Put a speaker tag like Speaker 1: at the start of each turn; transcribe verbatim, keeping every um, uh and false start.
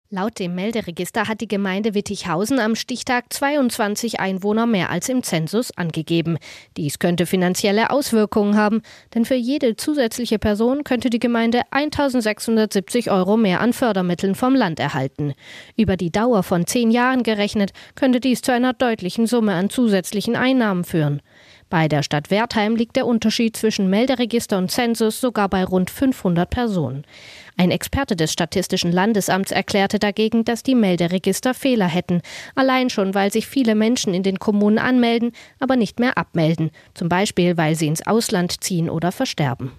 Speaker 1: Laut dem Melderegister hat die Gemeinde Wittichhausen am Stichtag zweiundzwanzig Einwohner mehr als im Zensus angegeben. Dies könnte finanzielle Auswirkungen haben, denn für jede zusätzliche Person könnte die Gemeinde eintausendsechshundertsiebzig Euro mehr an Fördermitteln vom Land erhalten. Über die Dauer von zehn Jahren gerechnet, könnte dies zu einer deutlichen Summe an zusätzlichen Einnahmen führen. Bei der Stadt Wertheim liegt der Unterschied zwischen Melderegister und Zensus sogar bei rund fünfhundert Personen. Ein Experte des Statistischen Landesamts erklärte dagegen, dass die Melderegister Fehler hätten. Allein schon, weil sich viele Menschen in den Kommunen anmelden, aber nicht mehr abmelden. Zum Beispiel, weil sie ins Ausland ziehen oder versterben.